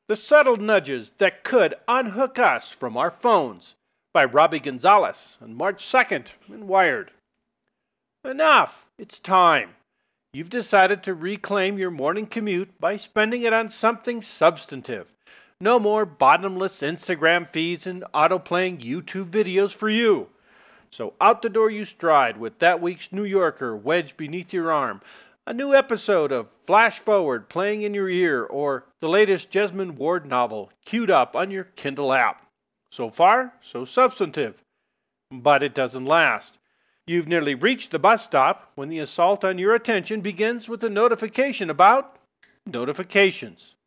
The Subtle Nudges That Could Unhook Us from Our Phones by Robbie Gonzalez on March 2nd in Wired. Enough! It's time. You've decided to reclaim your morning commute by spending it on something substantive. No more bottomless Instagram feeds and auto-playing YouTube videos for you. So out the door you stride with that week's New Yorker wedged beneath your arm, a new episode of Flash Forward playing in your ear, or the latest Jesmyn Ward novel queued up on your Kindle app. So far, so substantive. But it doesn't last. You've nearly reached the bus stop when the assault on your attention begins with a notification about notifications.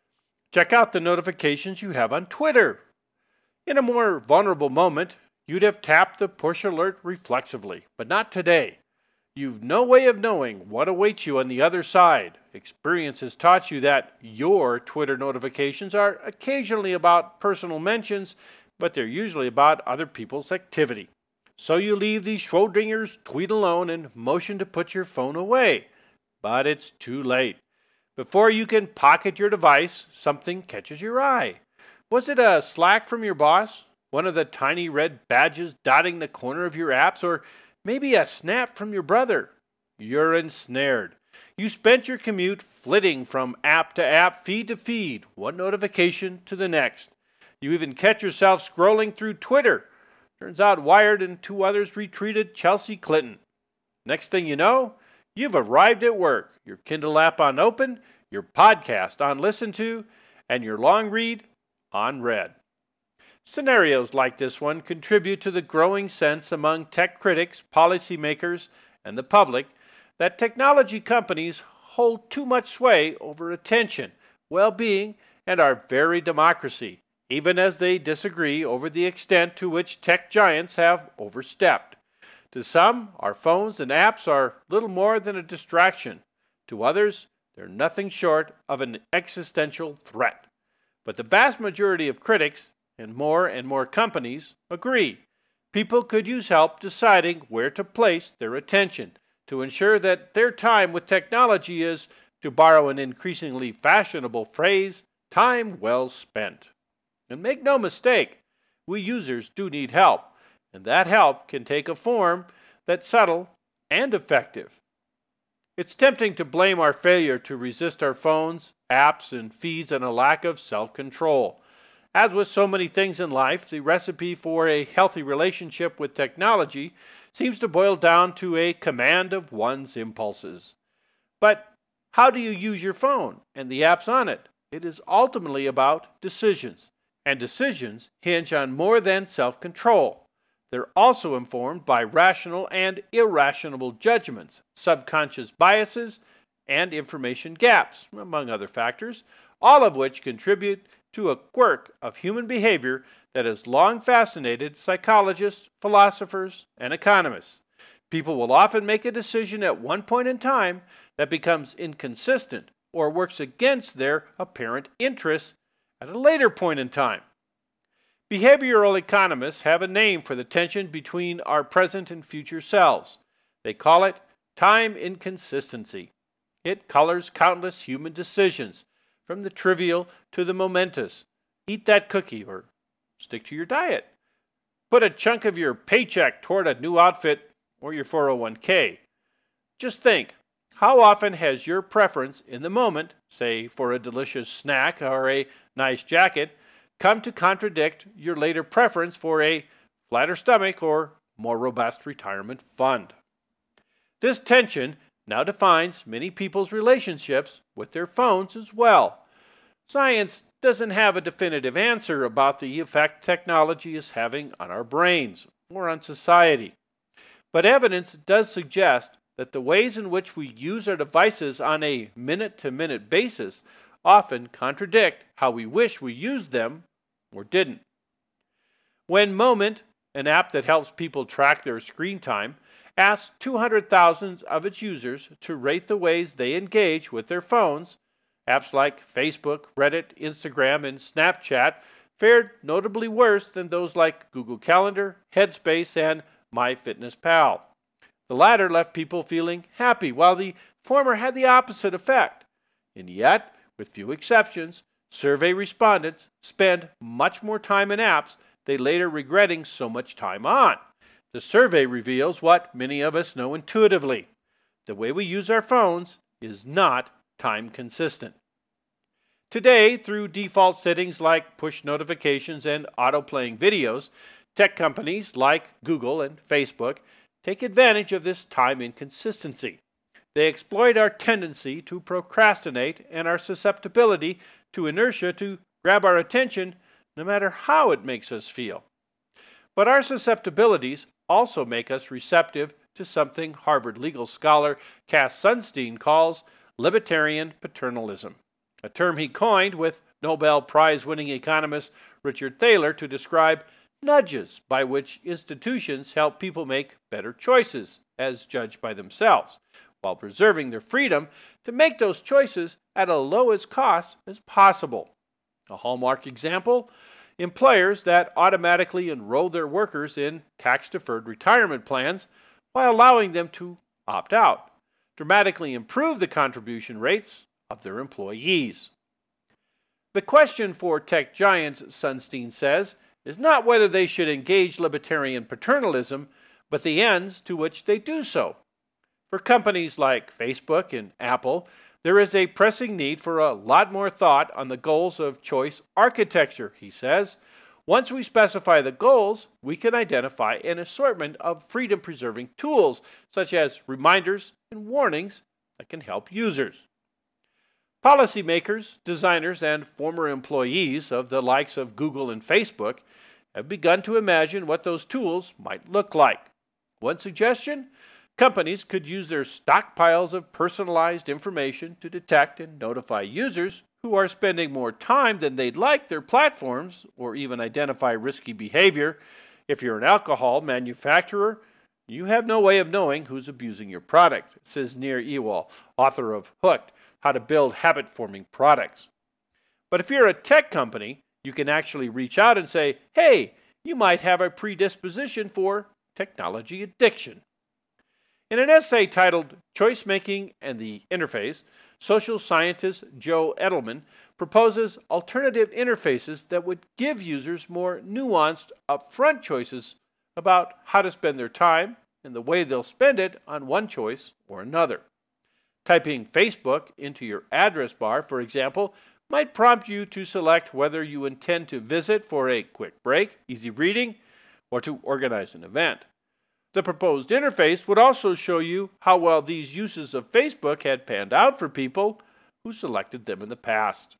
Check out the notifications you have on Twitter. In a more vulnerable moment, you'd have tapped the push alert reflexively, but not today. You've no way of knowing what awaits you on the other side. Experience has taught you that your Twitter notifications are occasionally about personal mentions, but they're usually about other people's activity. So you leave the Schrodinger's tweet alone and motion to put your phone away. But it's too late. Before you can pocket your device, something catches your eye. Was it a Slack from your boss? One of the tiny red badges dotting the corner of your apps? Or maybe a snap from your brother? You're ensnared. You spent your commute flitting from app to app, feed to feed, one notification to the next. You even catch yourself scrolling through Twitter. Turns out Wired and two others retweeted Chelsea Clinton. Next thing you know, you've arrived at work, your Kindle app on open, your podcast on listen to, and your long read on read. Scenarios like this one contribute to the growing sense among tech critics, policymakers, and the public that technology companies hold too much sway over attention, well-being, and our very democracy, even as they disagree over the extent to which tech giants have overstepped. To some, our phones and apps are little more than a distraction. To others, they're nothing short of an existential threat. But the vast majority of critics and more companies agree. People could use help deciding where to place their attention to ensure that their time with technology is, to borrow an increasingly fashionable phrase, time well spent. And make no mistake, we users do need help, and that help can take a form that's subtle and effective. It's tempting to blame our failure to resist our phones, apps, and feeds on a lack of self-control. As with so many things in life, the recipe for a healthy relationship with technology seems to boil down to a command of one's impulses. But how do you use your phone and the apps on it? It is ultimately about decisions, and decisions hinge on more than self-control. They're also informed by rational and irrational judgments, subconscious biases, and information gaps, among other factors, all of which contribute to a quirk of human behavior that has long fascinated psychologists, philosophers, and economists. People will often make a decision at one point in time that becomes inconsistent or works against their apparent interests at a later point in time. Behavioral economists have a name for the tension between our present and future selves. They call it time inconsistency. It colors countless human decisions, from the trivial to the momentous. Eat that cookie or stick to your diet. Put a chunk of your paycheck toward a new outfit or your 401k. Just think, how often has your preference in the moment, say for a delicious snack or a nice jacket, come to contradict your later preference for a flatter stomach or more robust retirement fund? This tension now defines many people's relationships with their phones as well. Science doesn't have a definitive answer about the effect technology is having on our brains or on society. But evidence does suggest that the ways in which we use our devices on a minute-to-minute basis often contradict how we wish we used them or didn't. When Moment, an app that helps people track their screen time, asked 200,000 of its users to rate the ways they engage with their phones, apps like Facebook, Reddit, Instagram, and Snapchat fared notably worse than those like Google Calendar, Headspace, and MyFitnessPal. The latter left people feeling happy, while the former had the opposite effect. And yet, with few exceptions, Survey respondents spend much more time in apps they later regretting so much time on. The survey reveals what many of us know intuitively. The way we use our phones is not time consistent. Today, through default settings like push notifications and auto-playing videos, tech companies like Google and Facebook take advantage of this time inconsistency. They exploit our tendency to procrastinate and our susceptibility to inertia to grab our attention no matter how it makes us feel. But our susceptibilities also make us receptive to something Harvard legal scholar Cass Sunstein calls libertarian paternalism, a term he coined with Nobel Prize-winning economist Richard Thaler to describe nudges by which institutions help people make better choices as judged by themselves, while preserving their freedom to make those choices at a lowest cost as possible. A hallmark example, employers that automatically enroll their workers in tax-deferred retirement plans while allowing them to opt out, dramatically improve the contribution rates of their employees. The question for tech giants, Sunstein says, is not whether they should engage libertarian paternalism, but the ends to which they do so. For companies like Facebook and Apple, there is a pressing need for a lot more thought on the goals of choice architecture, he says. Once we specify the goals, we can identify an assortment of freedom-preserving tools, such as reminders and warnings that can help users. Policymakers, designers, and former employees of the likes of Google and Facebook have begun to imagine what those tools might look like. One suggestion? Companies could use their stockpiles of personalized information to detect and notify users who are spending more time than they'd like their platforms, or even identify risky behavior. If you're an alcohol manufacturer, you have no way of knowing who's abusing your product, says Nir Ewald, author of Hooked, How to Build Habit-Forming Products. But if you're a tech company, you can actually reach out and say, hey, you might have a predisposition for technology addiction. In an essay titled Choice Making and the Interface, social scientist Joe Edelman proposes alternative interfaces that would give users more nuanced, upfront choices about how to spend their time and the way they'll spend it on one choice or another. Typing Facebook into your address bar, for example, might prompt you to select whether you intend to visit for a quick break, easy reading, or to organize an event. The proposed interface would also show you how well these uses of Facebook had panned out for people who selected them in the past.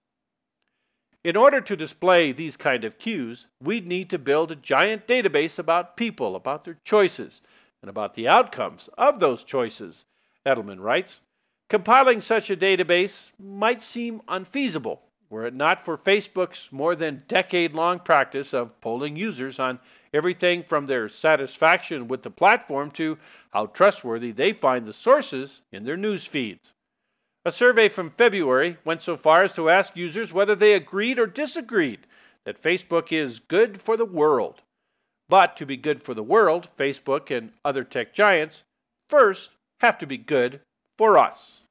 In order to display these kind of cues, we'd need to build a giant database about people, about their choices, and about the outcomes of those choices, Edelman writes. Compiling such a database might seem unfeasible, were it not for Facebook's more than decade-long practice of polling users on everything from their satisfaction with the platform to how trustworthy they find the sources in their news feeds. A survey from February went so far as to ask users whether they agreed or disagreed that Facebook is good for the world. But to be good for the world, Facebook and other tech giants first have to be good for us.